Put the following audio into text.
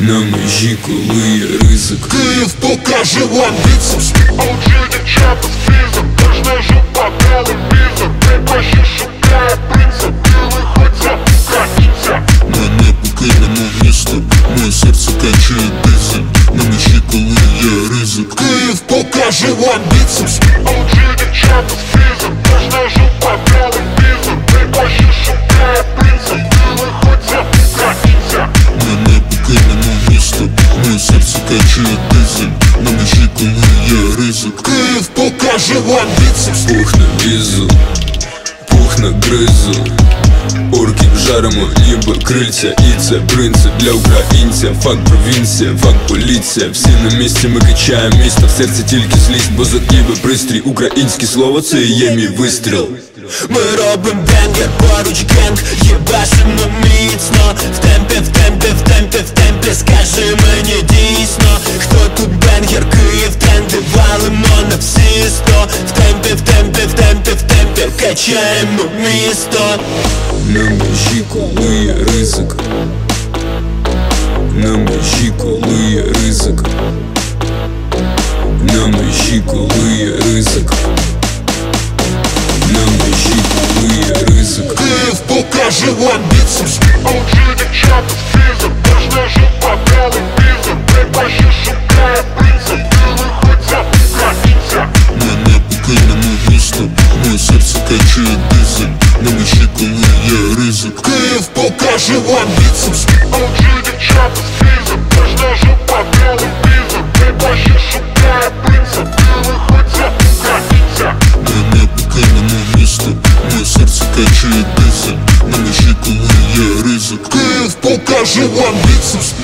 На межі, коли є ризик. Київ покаже вам біцепс. OG дівчата з фізом, кожна жопа телевізор. Найкраще шукає принцип, і виходь за покатіться. Мене покинемо місто, моє серце качає дизель. На межі, коли є ризик. Київ покаже вам біцепс. OG дівчата з фізом, кожна жопа телевізор. Найкраще шукає принцип, і виходь за покатіться. Мене покинемо місто, моє серце качає дизель. На межі, коли є ризик. Київ покаже вам біцепс. Пух на візу, пух на гризу. Орків жаримо, ніби крильця. І це принцип для українця. Факт провінція, факт поліція. Всі на місці, ми качаємо місто. В серці тільки злість, бо за ніби пристрій. Українське слово, це і є мій вистріл. Ми робим бенгер, поруч генг, єбашимо міцно. В темпі, в темпі, в темпі, в темпі. Скажи мені дійсно, хто тут бенгер, Київ, тренди, валимо на всі 100. В темпі, в темпі, в темпі, в темпі, качаємо місто. На межі, коли є ризик. На межі, коли є ризик. На межі, коли є ризик. На межі, коли є ризик. Київ покаже вам біцепс. OG дівчата з фізом, кожна жопа телевізор. Найкраще шукає принцип, і виходь за покатіться. Мене покинемо місто, моє серце качає дизель. На межі, коли є ризик. Київ покаже вам біцепс. OG дівчата з фізом, кожна жопа телевізор. Найкраще шукає принцип, і виходь за покатіться. Мене покинемо місто, моє серце качає дизель. На межі, коли є ризик. Київ покаже вам біцепс.